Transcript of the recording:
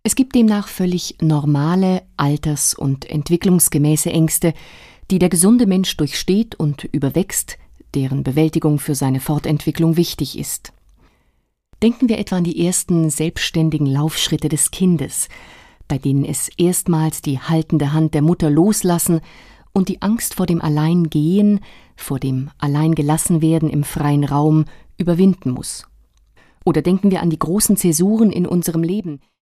Es gibt demnach völlig normale, alters- und entwicklungsgemäße Ängste, die der gesunde Mensch durchsteht und überwächst, deren Bewältigung für seine Fortentwicklung wichtig ist. Denken wir etwa an die ersten selbstständigen Laufschritte des Kindes, bei denen es erstmals die haltende Hand der Mutter loslassen und die Angst vor dem Alleingehen, vor dem Alleingelassenwerden im freien Raum überwinden muss. Oder denken wir an die großen Zäsuren in unserem Leben,